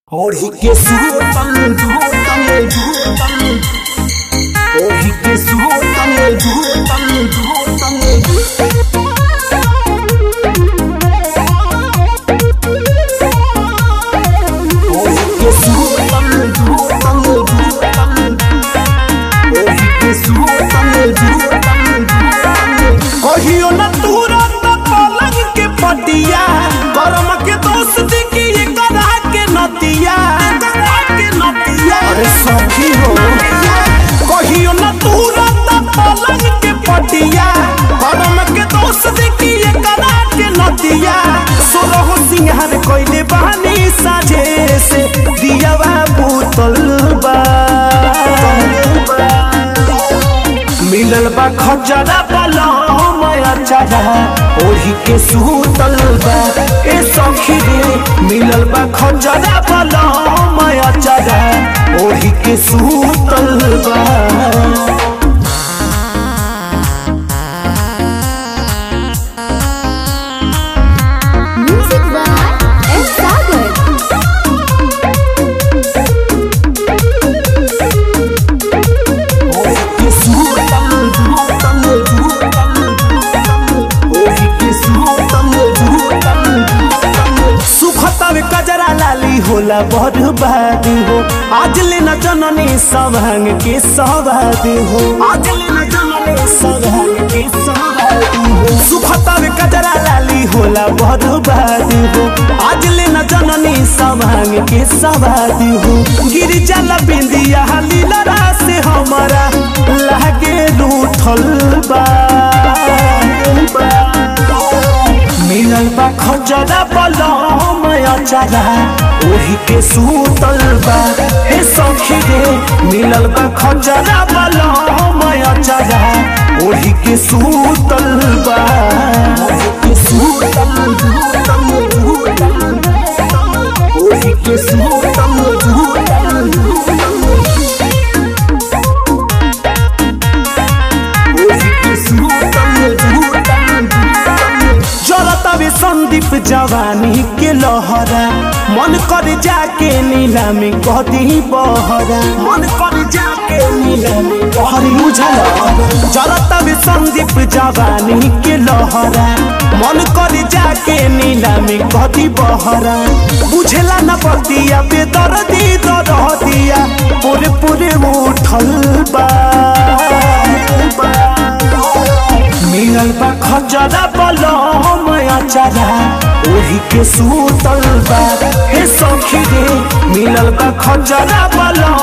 ओढ़ी के सुतल धूतल धूतल ओढ़ी के सुतल धूतल धूतल ओढ़ी के सुतल धूतल धूतल ओढ़ी के सुतल धूतल धूतल कहियो न तुरंत पलंग के पटिया करम के दोस्ती की करा के नतिया अरे सखी हो कहियो न तुरंत पलंग के पटिया करम के दोस्ती की करा के नतिया सोरह सिंहार कोइले बहानी साझे से दियावा बोतल बा मिलल बा खजरा पलम अचारा ओढ़ी के सुतल बा ए सखी रे मिलल बा खजरा पलम अचारा ओढ़ी के सुतल बा Music by S. Sagar. ओढ़ी के सुतल धूतल धूतल ओढ़ी के सुतल धूतल धूतल सुखतव कजरा लाली होला बर्बाद हो आज ले न जननी सभांग के सवाद हो आज ले न जननी सभांग के सवाद हो सुखतव कजरा लाली होला बर्बाद हो आज ले न जननी सभांग के सवाद हो गिर जल बिंदिया लीला से हमारा लागे रूठल बा मिलल बा खजरा पलम अचारा ओढ़ी के सुतल बा हे सखी रे मिलल बा खजरा पलम अचारा ओढ़ी के सुतल बा ओढ़ी के सुतल धूतल धूतल ओढ़ी के सुतल धूतल धूतल ओढ़ी के सुतल धूतल धूतल जलतावे संदीप जवानी के लहरा मन कर जाके नीलामी कदी बहरा मन कर जाके नीलामी हरी बुझल जलतावे संदीप जवानी के लहरा मन कर जाके नीलामी कदी बहरा बुझला न पतिया बेदर्दी दरदिया पूरे पूरे उठल बा मिलल बा खजरा पलम अचारा ओढ़ी के सुतल बा हे सखी रे मिलल बा खजरा पलम